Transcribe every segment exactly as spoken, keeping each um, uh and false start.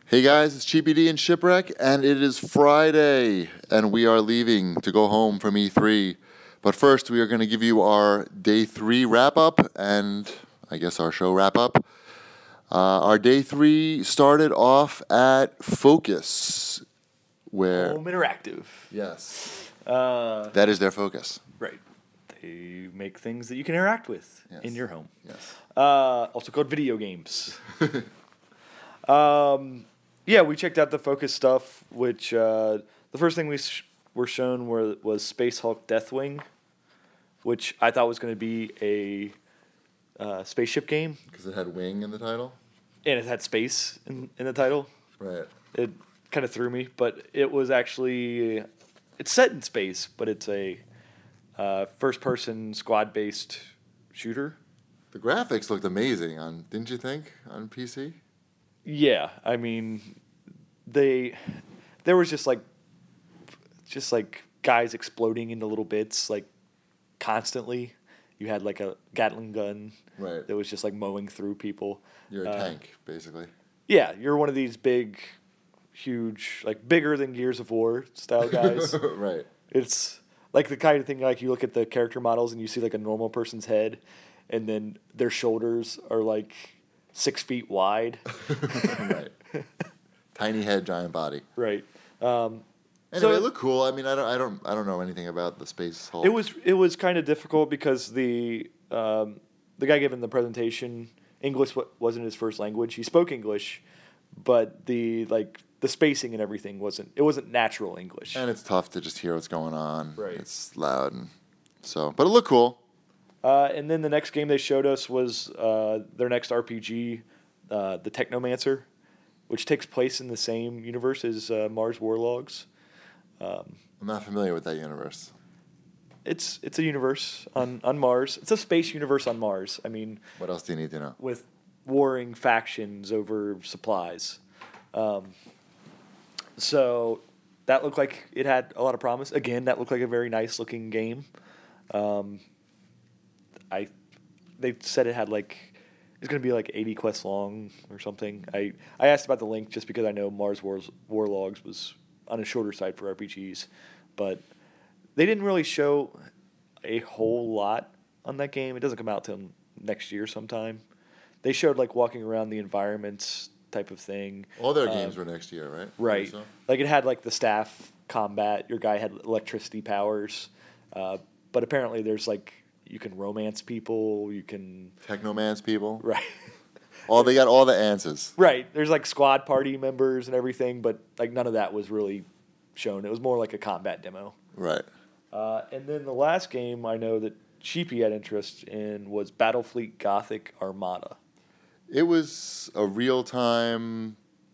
Hey guys, it's Cheapy D and Shipwreck, and it is Friday, and we are leaving to go home from E three. But first, we are going to give you our day three wrap-up, and I guess our show wrap-up. Uh, our day three started off at Focus, where... Home Interactive. Yes. Uh, that is their focus. right. They make things that you can interact with Yes. in your home. Yes. Uh, also called video games. um, yeah, we checked out the Focus stuff, which uh, the first thing we sh- were shown were, was Space Hulk Deathwing, which I thought was going to be a uh, spaceship game, Because it had wing in the title? and it had space in, in the title. Right. It kind of threw me, but it was actually it's set in space, but it's a uh, first-person squad-based shooter. The graphics looked amazing on, didn't you think, on P C? Yeah, I mean, they there was just like just like guys exploding into little bits like constantly. You had like a Gatling gun Right. that was just like mowing through people. You're a Uh, tank, basically. Yeah, you're one of these big, huge, like bigger than Gears of War style guys. Right. It's like the kind of thing like you look at the character models and you see like a normal person's head, and then their shoulders are like six feet wide. Right. Tiny head, giant body. Right. Um, Anyway, So- it looked cool. I mean, I don't, I don't, I don't know anything about the Space Hulk. it was it was kind of difficult because the um, the guy giving the presentation, English wa- wasn't his first language. He spoke English, but the like the spacing and everything wasn't it wasn't natural English. and it's tough to just hear what's going on. Right. It's loud, and so, but it looked cool. Uh, and then the next game they showed us was uh, their next R P G, uh, the Technomancer, which takes place in the same universe as uh, Mars Warlogs. Um, I'm not familiar with that universe. it's it's a universe on, on Mars. It's a space universe on Mars. I mean, What else do you need to know? with warring factions over supplies. Um, so that looked like it had a lot of promise. Again, that looked like a very nice looking game. Um, I they said it had like it's going to be like eighty quests long or something. I, I asked about the link just because I know Mars Wars, Warlogs was on a shorter side for R P Gs, but they didn't really show a whole lot on that game. It doesn't come out till next year sometime. They showed like walking around the environments type of thing. All their Uh, games were next year, right? Right. So? Like it had like the staff combat. Your guy had electricity powers, uh, but apparently there's like you can romance people. You can Technomance people. right. All they got all the answers. Right. There's like squad party members and everything, but like none of that was really shown. It was more like a combat demo. Right. Uh, and then the last game I know that Cheapy had interest in was Battlefleet Gothic Armada. It was a real-time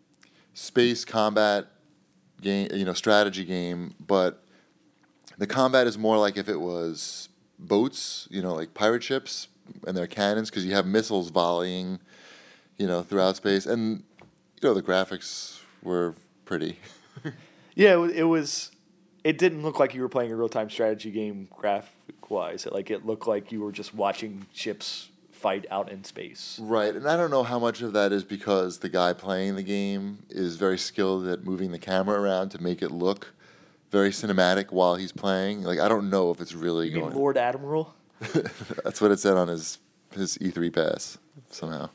space combat game, you know, strategy game, but the combat is more like if it was boats, you know, like pirate ships and their cannons, because you have missiles volleying, you know, throughout space, and you know the graphics were pretty. Yeah, it, wa- it was. It didn't look like you were playing a real time strategy game graphic wise. It, like it looked like you were just watching ships fight out in space. Right, and I don't know how much of that is because the guy playing the game is very skilled at moving the camera around to make it look very cinematic while he's playing. Like I don't know if it's really You mean going. Lord Admiral? That's what it said on his his E three pass somehow.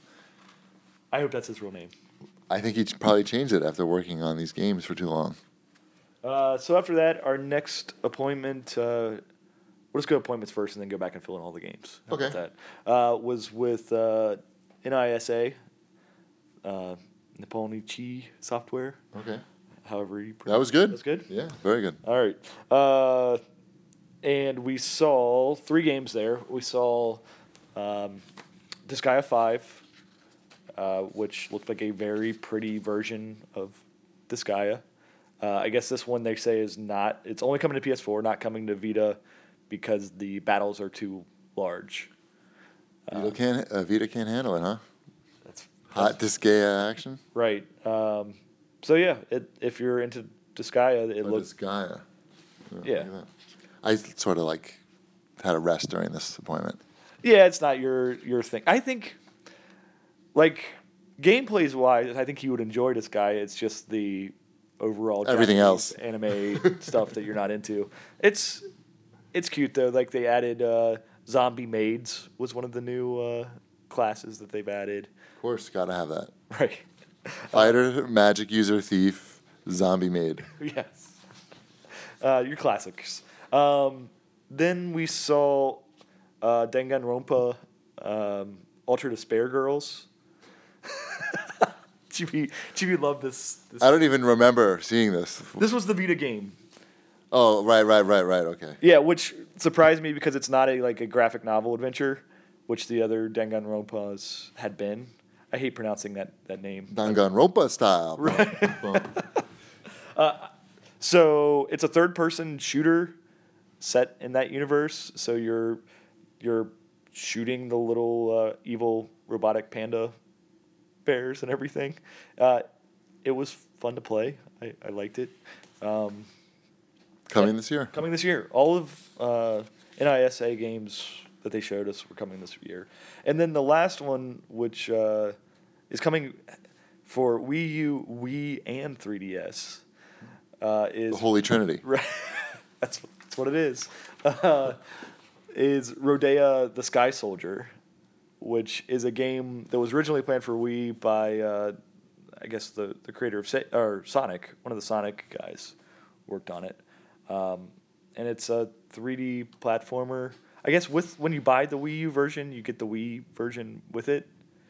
I hope that's his real name. I think he ch- probably changed it after working on these games for too long. Uh, so after that, our next appointment. Uh, we'll just go appointments first, and then go back and fill in all the games. How about Okay. that? Uh, was with uh, N I S A, uh, Nipponichi Software. Okay. However you. That was good. That's good. Yeah, very good. All right. Uh, and we saw three games there. We saw um, Disgaea five, uh, which looked like a very pretty version of Disgaea. Uh, I guess this one they say is not, it's only coming to P S four, not coming to Vita because the battles are too large. Vita can't uh, Vita can't handle it, huh? That's Hot Disgaea action. right. Um, so yeah, it, if you're into Disgaea, it Or looks, Disgaea. Oh, Yeah. look at that. I sort of like had a rest during this appointment. yeah, it's not your your thing. I think, like, gameplays wise, I think you would enjoy this guy. It's just the overall Everything Japanese else. anime stuff that you're not into. It's it's cute though. Like they added uh, zombie maids was one of the new uh, classes that they've added. Of course, gotta have that. Right. Fighter, magic user, thief, zombie maid. Yes. Uh, your classics. Um, then we saw uh, Danganronpa, um, Ultra Despair Girls. Chibi, Chibi loved this, this. I don't even remember seeing this. This was the Vita game. Oh, right, right, right, right. Okay. Yeah, which surprised me because it's not a like a graphic novel adventure, which the other Danganronpas had been. I hate pronouncing that, that name. Danganronpa style. Right. uh, so it's a third-person shooter set in that universe. So you're you're shooting the little uh, evil robotic panda bears and everything. Uh, it was fun to play. I, I liked it. Um, Coming yeah, this year. Coming this year. All of uh, N I S A games that they showed us were coming this year. And then the last one, which uh, is coming for Wii U, Wii, and three D S, uh, is... The Holy Trinity. Right. that's, that's what it is. Uh, is Rodea the Sky Soldier, which is a game that was originally planned for Wii by, uh, I guess, the, the creator of Sa- or Sonic. One of the Sonic guys worked on it. Um, and it's a three D platformer. I guess with when you buy the Wii U version, you get the Wii version with it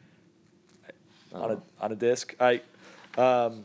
oh. on a on a disc. I um,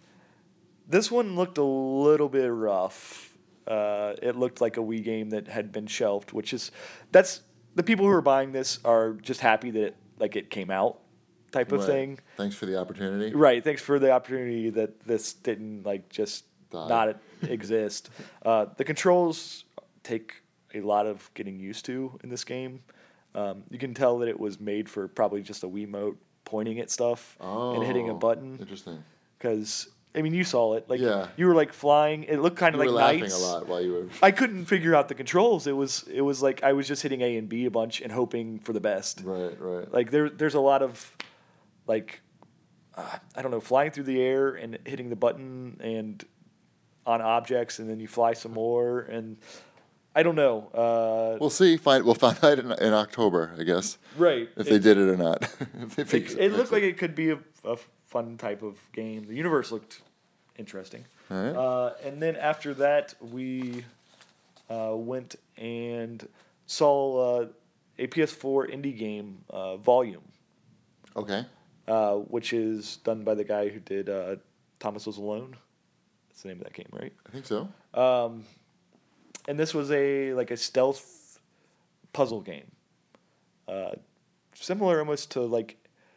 this one looked a little bit rough. Uh, it looked like a Wii game that had been shelved, which is that's the people who are buying this are just happy that it, like it came out type of right. thing. Thanks for the opportunity. Right. Thanks for the opportunity that this didn't like just Die. not exist. Uh, the controls take a lot of getting used to in this game. Um, you can tell that it was made for probably just a Wiimote pointing at stuff oh, and hitting a button. Interesting. Because I mean, you saw it. Like yeah. you were like flying. It looked kind of like you were laughing Knights. a lot while you were. I couldn't figure out the controls. It was it was like I was just hitting A and B a bunch and hoping for the best. Right. Right. Like there there's a lot of like uh, I don't know, flying through the air and hitting the button and on objects, and then you fly some more, and I don't know. Uh, we'll see. Find we'll find out in, in October, I guess. Right. If it, they did it or not. if they it it looked it. like it could be a, a fun type of game. The universe looked interesting. All right. Uh, and then after that, we uh, went and saw uh, a P S four indie game, uh, Volume. Okay. Uh, which is done by the guy who did uh, Thomas Was Alone. That's the name of that game, right? I think so. Um, and this was a like a stealth puzzle game, uh, similar almost to like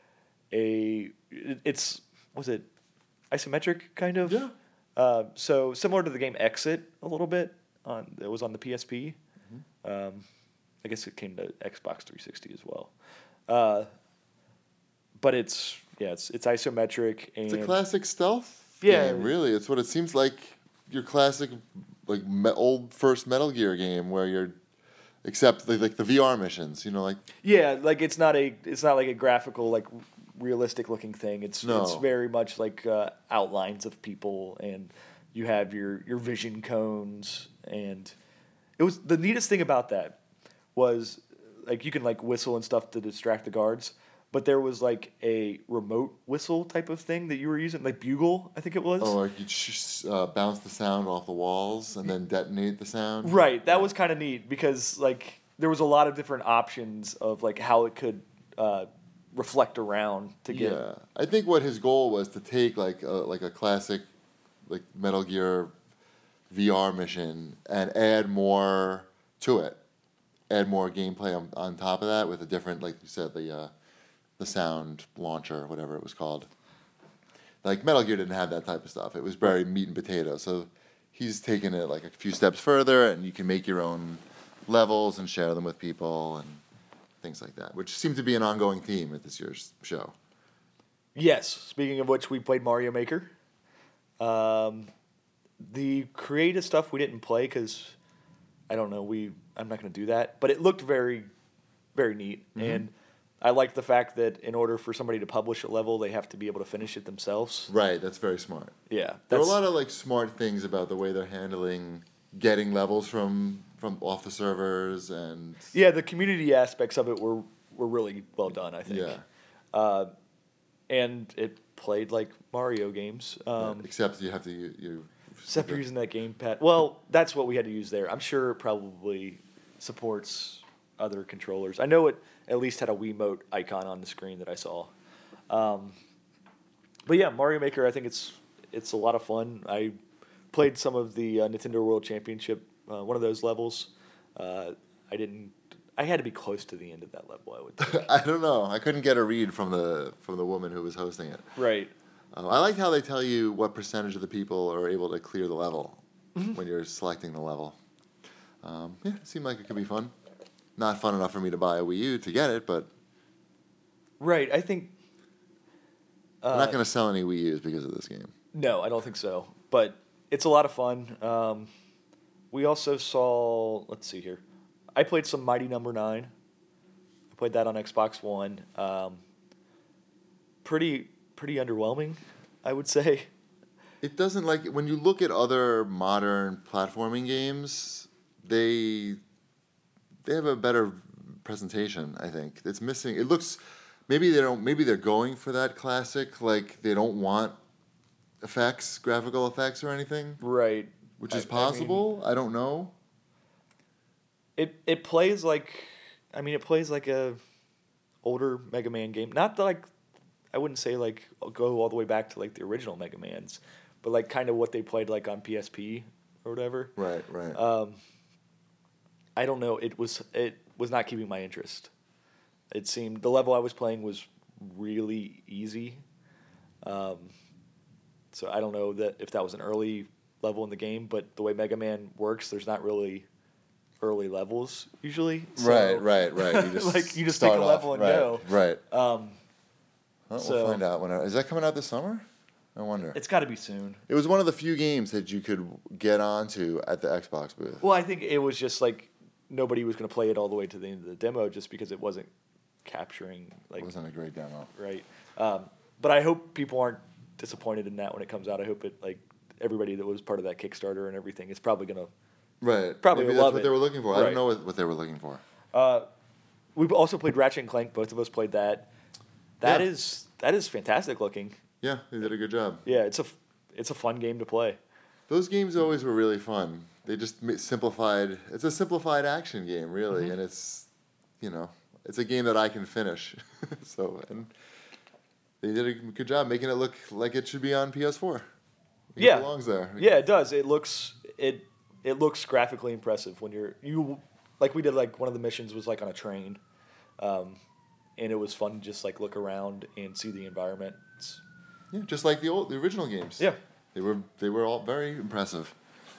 a it, it's was it isometric kind of yeah. Uh, so similar to the game Exit a little bit on it was on the P S P. Mm-hmm. Um, I guess it came to Xbox three sixty as well. Uh, but it's yeah it's it's isometric and it's a classic stealth. Yeah, game, really, it's what it seems like. Your classic, like me, old first Metal Gear game, where you're, except the, like the V R missions, you know, like yeah, like it's not a it's not like a graphical like realistic looking thing. It's no. it's very much like uh, outlines of people, and you have your your vision cones, and it was the neatest thing about that was like you can like whistle and stuff to distract the guards. But there was like a remote whistle type of thing that you were using, like bugle, I think it was. Oh, like you just uh, bounce the sound off the walls and then detonate the sound. Right, that was kind of neat because like there was a lot of different options of like how it could uh, reflect around to get. Yeah, I think what his goal was to take like a, like a classic, like Metal Gear V R mission and add more to it, add more gameplay on, on top of that with a different, like you said, the. Uh, the sound launcher, whatever it was called. Like Metal Gear didn't have that type of stuff. It was very meat and potato. So he's taken it like a few steps further, and you can make your own levels and share them with people and things like that, which seemed to be an ongoing theme at this year's show. Yes. Speaking of which, we played Mario Maker. Um, the creative stuff we didn't play because I don't know. We I'm not going to do that, but it looked very, very neat. Mm-hmm. And I like the fact that in order for somebody to publish a level, they have to be able to finish it themselves. Right, that's very smart. Yeah, There are a that's lot of like smart things about the way they're handling getting levels from from off the servers and yeah. The community aspects of it were were really well done. I think. yeah. Uh, and it played like Mario games. Um, Except you have to you. you Except for using that gamepad. Well, that's what we had to use there. I'm sure it probably supports other controllers. I know it at least had a Wiimote icon on the screen that I saw. Um, but yeah, Mario Maker, I think it's it's a lot of fun. I played some of the uh, Nintendo World Championship, uh, one of those levels. Uh, I didn't. I had to be close to the end of that level, I would think. I don't know. I couldn't get a read from the from the woman who was hosting it. Right. Um, I like how they tell you what percentage of the people are able to clear the level Mm-hmm. when you're selecting the level. Um, yeah, it seemed like it could be fun. Not fun enough for me to buy a Wii U to get it, but Right. I think. Uh, I'm not going to sell any Wii U's because of this game. No, I don't think so. But it's a lot of fun. Um, we also saw. Let's see here. I played some Mighty Number Nine. I played that on Xbox One. Um, pretty pretty underwhelming, I would say. It doesn't like when you look at other modern platforming games, they they have a better presentation, I think. It's missing. It looks maybe they don't maybe they're going for that classic like they don't want effects, graphical effects or anything, Right. which is I- I possible. I, don't know. It it plays like, I mean, it plays like a older Mega Man game. Not the, like, I wouldn't say like go all the way back to like the original Mega Mans, but like kind of what they played like on P S P or whatever. Right, right. Um, I don't know. It was it was not keeping my interest. It seemed the level I was playing was really easy. Um, so I don't know that if that was an early level in the game, but the way Mega Man works, there's not really early levels usually. So, right, right, right. You just like you just start pick a off, level and right, go. Right. Um, Well, so- we'll find out when. Is that coming out this summer? I wonder. it's got to be soon. It was one of the few games that you could get onto at the Xbox booth. Well, I think it was just like nobody was going to play it all the way to the end of the demo just because it wasn't capturing like It wasn't a great demo. right. Um, but I hope people aren't disappointed in that when it comes out. I hope it like everybody that was part of that Kickstarter and everything is probably gonna. Right. Probably Maybe love that's what it. they were looking for. I Right. don't know what, what they were looking for. Uh, we've also played Ratchet and Clank. Both of us played that. That Yeah. is that is fantastic looking. Yeah, they did a good job. Yeah, it's a f- it's a fun game to play. Those games always were really fun. They just ma- simplified. It's a simplified action game, really, Mm-hmm. and it's, you know, it's a game that I can finish. so and they did a good job making it look like it should be on P S four. It Yeah. belongs there. Yeah, it does. It looks it it looks graphically impressive when you're you like we did like one of the missions was like on a train, um, and it was fun to just like look around and see the environment. It's, Yeah, just like the old, the original games. Yeah. they were they were all very impressive.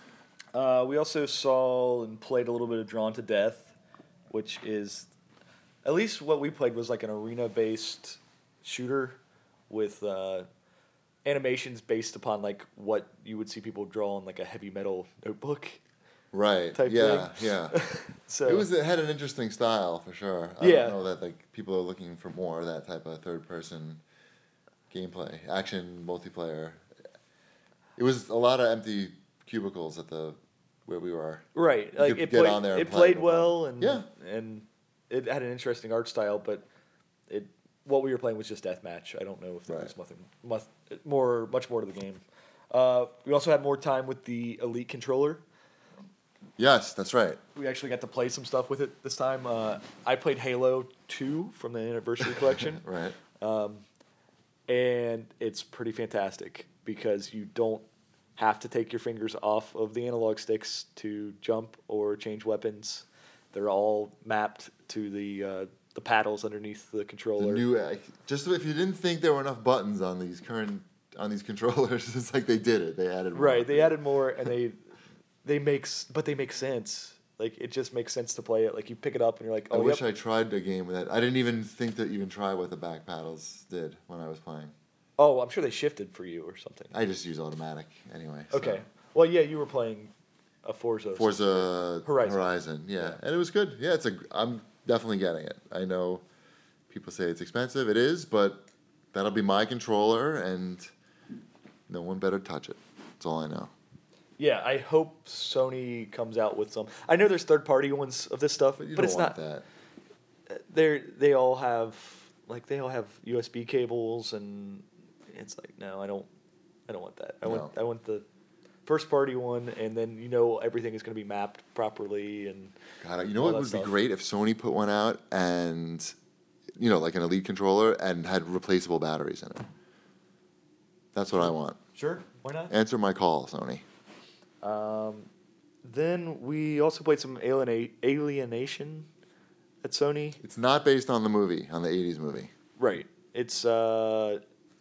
Uh, we also saw and played a little bit of Drawn to Death, which is, at least what we played was like an arena-based shooter with uh, animations based upon like what you would see people draw on like a heavy metal notebook. Right. Type yeah. thing. Yeah. So It was it had an interesting style for sure. I Yeah. don't know that like people are looking for more of that type of third person gameplay, action multiplayer. It was a lot of empty cubicles at the where we were. right, You like could it get played, on there and it play played no well problem. and Yeah. and it had an interesting art style, but it what we were playing was just deathmatch. I don't know if there Right. was nothing much more much more to the game. Uh, we also had more time with the Elite controller. Yes, that's right. We actually got to play some stuff with it this time. Uh, I played Halo two from the Anniversary Collection, Right. and it's pretty fantastic because you don't have to take your fingers off of the analog sticks to jump or change weapons. They're all mapped to the uh, the paddles underneath the The controller. new uh, just if you didn't think there were enough buttons on these current on these controllers, it's like they did it. They added more. right, they added more, and they they make s- but they make sense. Like it just makes sense to play it. Like you pick it up and you're like, I oh, wish yep. I tried a game with that. I didn't even think to even try what the back paddles did when I was playing. oh, I'm sure they shifted for you or something. I just use automatic anyway. so. Okay. Well, yeah, you were playing a Forza. Forza Horizon. Horizon, yeah. Yeah. and it was good. Yeah, it's a. I'm definitely getting it. I know People say it's expensive. It is, but that'll be my controller, and no one better touch it. That's all I know. Yeah, I hope Sony comes out with some. I know there's third party ones of this stuff, But but, you don't it's want not. that. They they all have like they all have U S B cables, and it's like no, I don't. I don't want that. I No. want I want the first party one, and then you know everything is going to be mapped properly and. God, you know all what that would stuff. be great if Sony put one out and, you know, like an Elite controller and had replaceable batteries in it. That's what I want. Sure, why not? Answer my call, Sony. Um, then we also played some Aliena- Alienation at Sony. It's not based on the movie, on the eighties movie. Right. It's uh,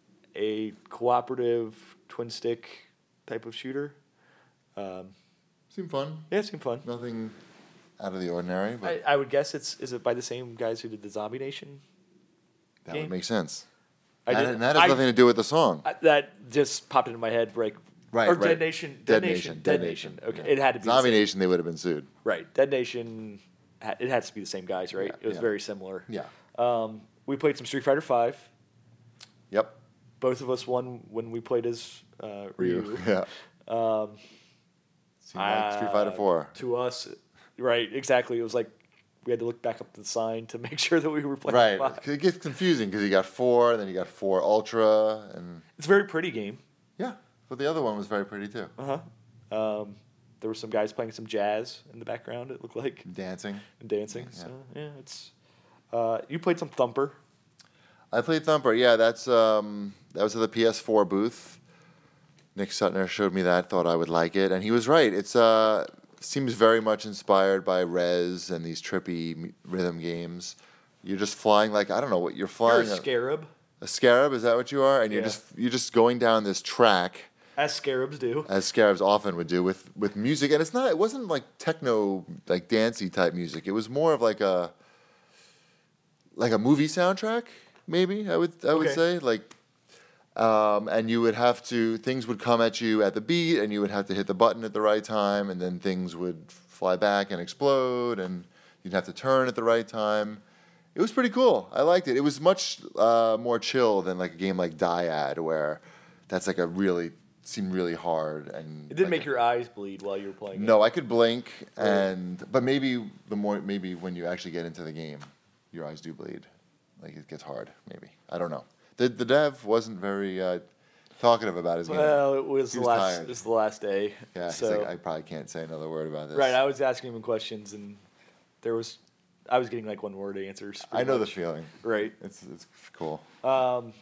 a cooperative twin stick type of shooter. Um, Seemed fun. yeah, it seemed fun. Nothing out of the ordinary, but I, I would guess it's is it by the same guys who did the Zombie Nation? that game? would make sense. I That, did- and that has I- nothing to do with the song. I, that just popped into my head. Like, Right, or right. Dead Nation. Dead Dead, Nation, Nation. Dead Dead Nation, Nation. Okay, yeah. it had to be Zombie the same, Nation, they would have been sued. Right, Dead Nation. ha- It has to be the same guys, right? Yeah, it was yeah. very similar. Yeah. Um, we played some Street Fighter Five. Yep. Both of us won when we played as uh, Ryu. Yeah. Um, Seemed like Street uh, Fighter four. To us, right? Exactly. It was like we had to look back up the sign to make sure that we were playing Right. Five. 'Cause it gets confusing because you got four, and then you got four Ultra, and It's a very pretty game. yeah. But the other one was very pretty too. Uh huh. Um, there were some guys playing some jazz in the background. It looked like Dancing. and dancing. Yeah. So yeah, it's. Uh, you played some Thumper. I played Thumper. Yeah, that's um, that was at the P S four booth. Nick Sutner showed me that. Thought I would like it, and he was right. It's uh seems very much inspired by Rez and these trippy m- rhythm games. You're just flying like I don't know what you're You're flying. a scarab, a scarab, is that what you are? And you're Yeah. just you're just going down this track as scarabs do. as scarabs often would do with with music, and it's not. It wasn't like techno, like dancey type music. It was more of like a like a movie soundtrack, maybe I would I would Okay. say like. Um, and you would have to things would come at you at the beat, and you would have to hit the button at the right time, and then things would fly back and explode, and you'd have to turn at the right time. It was pretty cool. I liked it. It was much uh, more chill than like a game like Dyad, where that's like a really seemed really hard and It didn't like make a- your eyes bleed while you were playing. No, I could blink, Right. and but maybe the more maybe when you actually get into the game, your eyes do bleed. Like it gets hard. Maybe I don't know. The the dev wasn't very uh, talkative about his it. game. Well, it was He the was last. tired. It was the last day. Yeah, he's So like, I probably can't say another word about this. right, I was asking him questions, and there was, I was getting like one word answers. I pretty know the much. feeling. Right. It's it's cool. Um,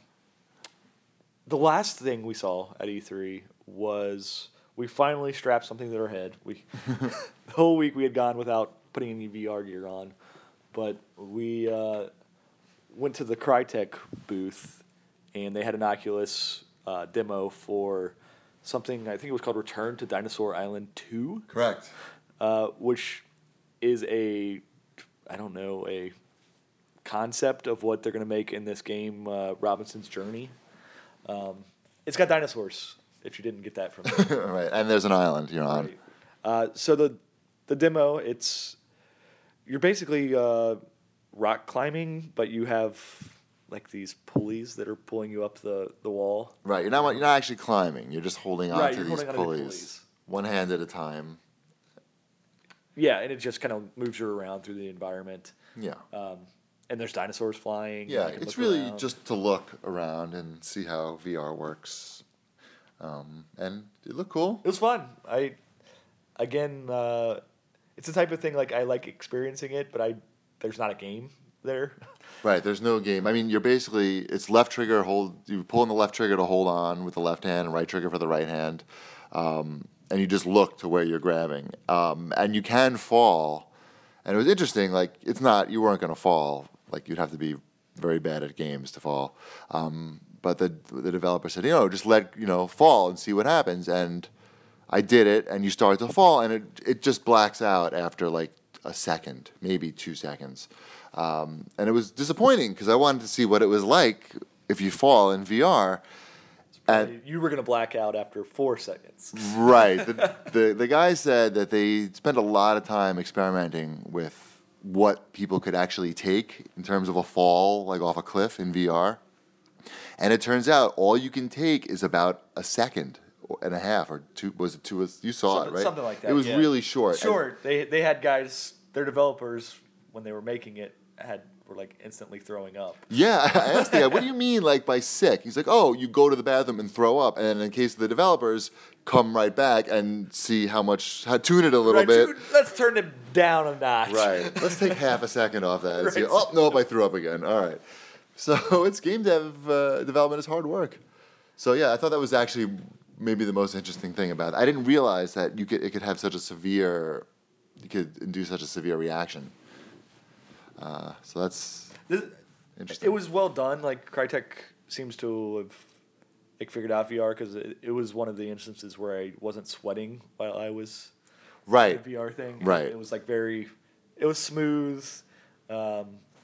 the last thing we saw at E three was we finally strapped something to our head. We the whole week we had gone without putting any V R gear on, but we uh, went to the Crytek booth, and they had an Oculus uh, demo for something I think it was called Return to Dinosaur Island two, Correct. uh, which is a I don't know a concept of what they're going to make in this game, uh, Robinson's Journey. Um, it's got dinosaurs. If you didn't get that from me. Right, and there's an island you're on. Right. Uh, so the the demo, it's you're basically uh, rock climbing, but you have like these pulleys that are pulling you up the, the wall. Right, you're not you're not actually climbing. You're just holding on Right, to you're these holding onto the pulleys, pulleys. one hand at a time. Yeah, and it just kind of moves you around through the environment. Yeah. Um, and there's dinosaurs flying. and Yeah, you can it's look really around. just to look around and see how V R works. Um, and it looked cool. It was fun. I, again, uh, it's the type of thing like I like experiencing it, but I there's not a game there. Right, there's no game. I mean, you're basically, it's left trigger, hold, you pull in the left trigger to hold on with the left hand and right trigger for the right hand. Um, and you just look to where you're grabbing. Um, and you can fall. And it was interesting, like, it's not, you weren't going to fall. Like, you'd have to be very bad at games to fall. Um, but the the developer said, you know, just let, you know, fall and see what happens. And I did it, and you start to fall, and it it just blacks out after, like, a second, maybe two seconds. Um, and it was disappointing because I wanted to see what it was like if you fall in V R. And You were gonna black out after four seconds. right, the, the the guy said that they spent a lot of time experimenting with what people could actually take in terms of a fall, like off a cliff in V R. And it turns out all you can take is about a second and a half or two. Was it two? You saw something, it, right? Something like that. It was yeah. really short. Short. And they they had guys, their developers, when they were making it, had were like instantly throwing up. Yeah, I asked the guy, what do you mean like by sick? He's like, oh, you go to the bathroom and throw up, and in case of the developers, come right back and see how much, how, tune it a little right, bit. Dude, let's turn it down a notch. Right. Let's take half a second off that. And Right. see, oh, nope, I threw up again. All right. So it's game dev uh, development is hard work. So yeah, I thought that was actually maybe the most interesting thing about it. I didn't realize that you could it could have such a severe, you could induce such a severe reaction. Uh, so that's This, interesting. it was well done. Like Crytek seems to have like figured out V R because it, it was one of the instances where I wasn't sweating while I was right. the V R thing. Right. It was like very, it was smooth, um,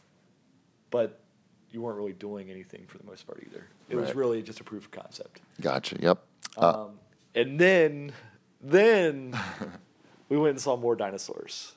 but you weren't really doing anything for the most part either. It was Right. really just a proof of concept. Gotcha. Yep. Uh, Um, and then, then we went and saw more dinosaurs,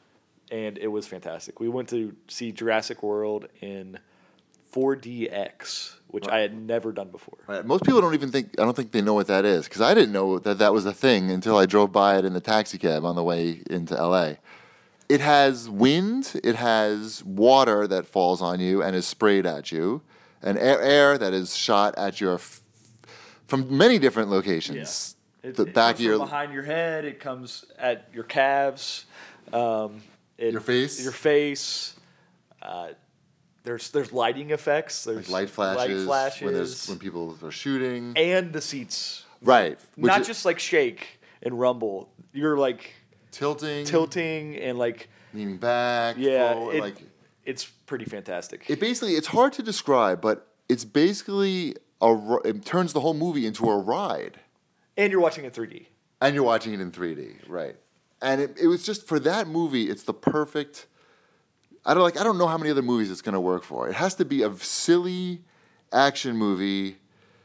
and it was fantastic. We went to see Jurassic World in four D X, which I had never done before. Right. Most people don't even think, I don't think they know what that is, because I didn't know that that was a thing until I drove by it in the taxi cab on the way into L A. It has wind, it has water that falls on you and is sprayed at you, and air, air that is shot at your, f- from many different locations. It, The it back comes of your, from behind your head. It comes at your calves. Um, it, Your face? Your face. Uh, there's there's lighting effects. There's like light flashes, Light flashes. when there's when people are shooting. And the seats. Right. Which Not is- just like shake and rumble. You're like tilting, tilting and like leaning back. yeah. forward, It, like it's pretty fantastic. it basically, it's hard to describe, but it's basically a. ri- It turns the whole movie into a ride, and you're watching in three D. and you're watching it in three D, right? And it, it was just for that movie. It's the perfect. I don't like. I don't know how many other movies it's going to work for. It has to be a silly action movie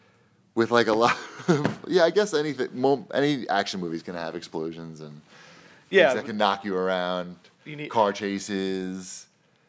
with like a lot. Of, yeah, I guess anything. mo- Any action movie is going to have explosions and Yeah. things that can knock you around. You need- car chases.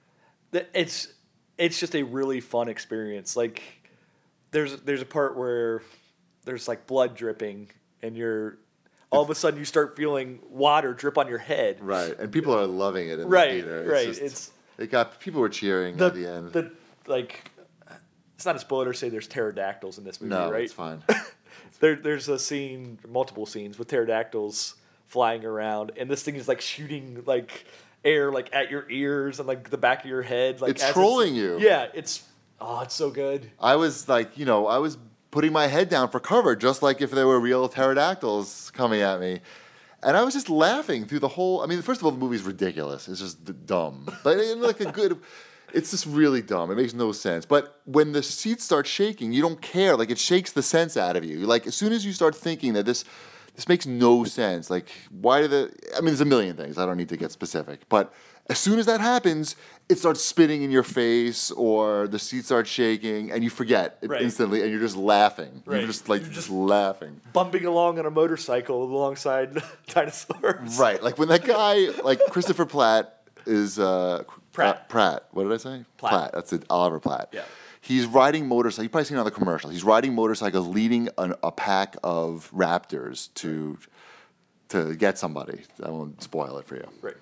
Th- It's it's just a really fun experience. Like there's there's a part where there's like blood dripping and you're all of a sudden you start feeling water drip on your head. Right, and people are loving it in Right, the theater. It's right. just- It's it got people were cheering the at the end. the like it's not a spoiler to say there's pterodactyls in this movie, no, right? it's fine. There there's a scene, multiple scenes with pterodactyls flying around, and this thing is like shooting like air like at your ears and like the back of your head. Like It's as trolling you. Yeah, it's oh, it's so good. I was like, you know, I was putting my head down for cover, just like if there were real pterodactyls coming at me. And I was just laughing through the whole. I mean, first of all, the movie's ridiculous. It's just d- dumb, but in like a good. It's just really dumb. It makes no sense. But when the seats start shaking, you don't care. Like it shakes the sense out of you. Like as soon as you start thinking that this, this makes no sense. Like why do the? I mean, there's a million things. I don't need to get specific, but as soon as that happens, it starts spitting in your face, or the seats start shaking, and you forget it Right. instantly, and you're just laughing. Right. You're just like You're just just- laughing. Bumping along on a motorcycle alongside dinosaurs. Right, like when that guy, like Christopher Platt is uh, Pratt. uh, Pratt. What did I say? Platt. That's it. Oliver Platt. Yeah. He's riding motorcycle. You've probably seen it on the commercial. He's riding motorcycles, leading an, a pack of raptors to to get somebody. I won't spoil it for you. Right.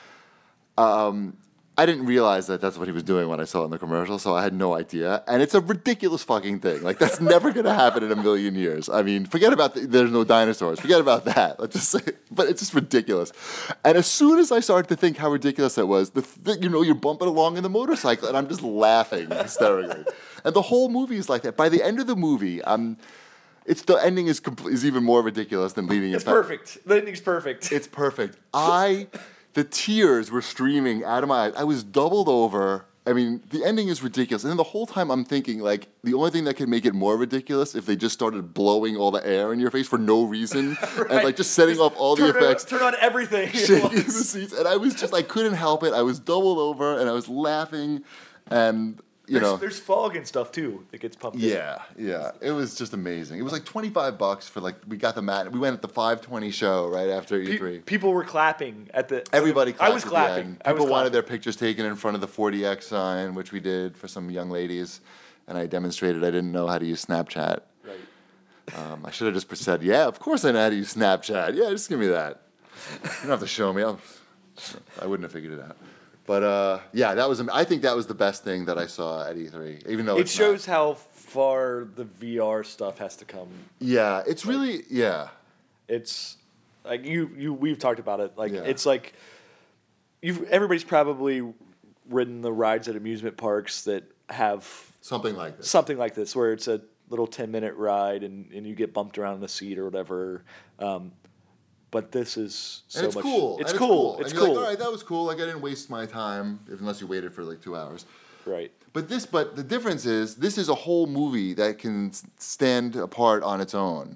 I didn't realize that that's what he was doing when I saw it in the commercial, so I had no idea. And it's a ridiculous fucking thing. Like, that's never going to happen in a million years. I mean, forget about the, there's no dinosaurs. Forget about that. Let's just say, but it's just ridiculous. And as soon as I started to think how ridiculous that was, the, the you know, you're bumping along in the motorcycle, and I'm just laughing hysterically. And the whole movie is like that. By the end of the movie, I'm, it's the ending is compl- is even more ridiculous than leading It's it back. perfect. The ending's perfect. It's perfect. I, the tears were streaming out of my eyes. I was doubled over. I mean, the ending is ridiculous. And then the whole time I'm thinking, like, the only thing that could make it more ridiculous if they just started blowing all the air in your face for no reason and, Right. like, just setting off all the turn effects. On, turn on everything. Shaking the seats. And I was just, I couldn't help it. I was doubled over and I was laughing. And you there's, know, there's fog and stuff too that gets pumped in. yeah, yeah, it was just amazing. It was like twenty-five bucks for like we got the mat. We went at the five twenty show right after E three. Pe- people were clapping at the. Everybody clapped I was at the clapping. end. I was People wanted clapping. their pictures taken in front of the forty X sign, which we did for some young ladies, and I demonstrated I didn't know how to use Snapchat. Right. Um, I should have just said, yeah, of course I know how to use Snapchat. Yeah, just give me that. You don't have to show me. I'll, I wouldn't have figured it out. But uh, yeah, that was. I think that was the best thing that I saw at E three. Even though It it's shows not. how far the V R stuff has to come. Yeah, it's really yeah. It's like you you we've talked about it. Like Yeah. it's like you've everybody's probably ridden the rides at amusement parks that have Something like this. something like this where it's a little ten minute ride and, and you get bumped around in the seat or whatever. Um, but this is so and it's much. cool. It's and cool. And It's you're cool. Like, all right, that was cool. Like I didn't waste my time, if, unless you waited for like two hours. Right. But this, but the difference is, this is a whole movie that can s- stand apart on its own,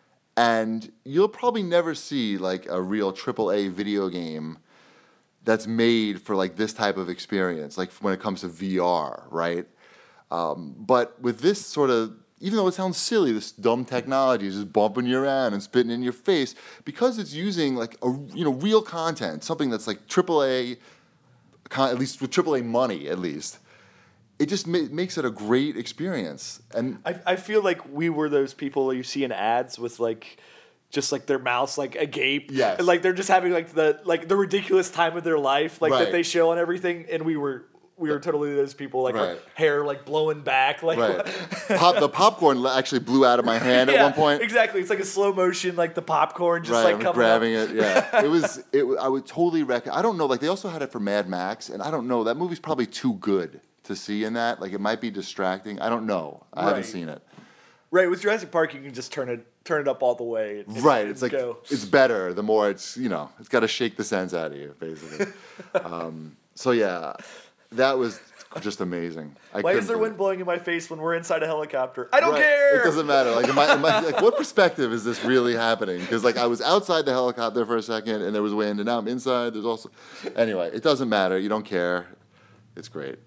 and you'll probably never see like a real triple A video game that's made for like this type of experience, like when it comes to V R, right? Um, but with this sort of, even though it sounds silly, this dumb technology is just bumping you around and spitting in your face, because it's using like a you know real content, something that's like triple A, con- at least with triple A money, at least. It just ma- makes it a great experience, and I, I feel like we were those people you see in ads with like just like their mouths like agape. Yes. And like they're just having like the like the ridiculous time of their life like Right. that they show on everything, and we were we were totally those people like Right. our hair like blowing back like right, Pop, the popcorn actually blew out of my hand Yeah, at one point. exactly. It's like a slow motion like the popcorn just Right, like I'm coming grabbing up. it. Yeah, it was. It. wa- I would totally recommend. I don't know. Like they also had it for Mad Max, and I don't know. That movie's probably too good to see in that. Like it might be distracting. I don't know. I haven't Right. seen it. Right, with Jurassic Park you can just turn it turn it up all the way. And, Right. and It's like go. it's better the more it's you know it's got to shake the sense out of you basically. um, so yeah, that was just amazing. I Why couldn't is there believe wind it. blowing in my face when we're inside a helicopter? I don't Right. care. It doesn't matter. Like, am I, am I, like, what perspective is this really happening? Because like I was outside the helicopter for a second, and there was wind, and now I'm inside. There's also, anyway, it doesn't matter. You don't care. It's great.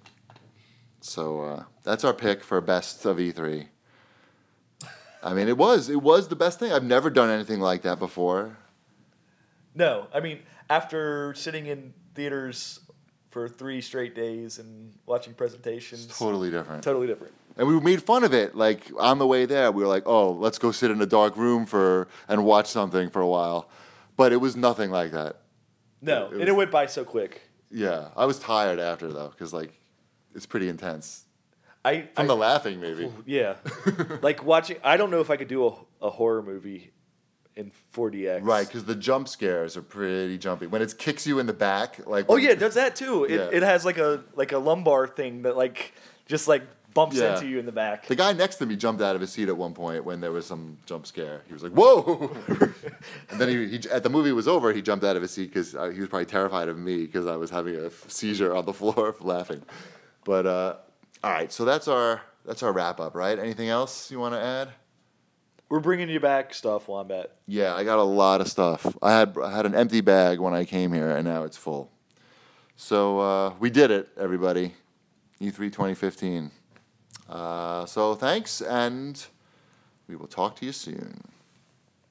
So uh, that's our pick for best of E three. I mean, it was it was the best thing. I've never done anything like that before. No, I mean, after sitting in theaters for three straight days and watching presentations, It's totally different. totally different. And we made fun of it. Like on the way there, we were like, "Oh, let's go sit in a dark room for and watch something for a while," but it was nothing like that. No, It and was- it went by so quick. Yeah, I was tired after though, because like it's pretty intense. I, From I the laughing, maybe. yeah, like watching. I don't know if I could do a, a horror movie in four D X. Right, because the jump scares are pretty jumpy. When it kicks you in the back, like Oh when- yeah, it does that too. It Yeah. it has like a like a lumbar thing that like just like bumps Yeah. into you in the back. The guy next to me jumped out of his seat at one point when there was some jump scare. He was like, "Whoa!" And then he, he at the movie was over, he jumped out of his seat because uh, he was probably terrified of me because I was having a seizure on the floor for laughing. But uh, all right, so that's our that's our wrap up, right? Anything else you want to add? We're bringing you back stuff, Wombat. Yeah, I got a lot of stuff. I had I had an empty bag when I came here, and now it's full. So uh, we did it, everybody. E three twenty fifteen. Uh, so thanks, and we will talk to you soon.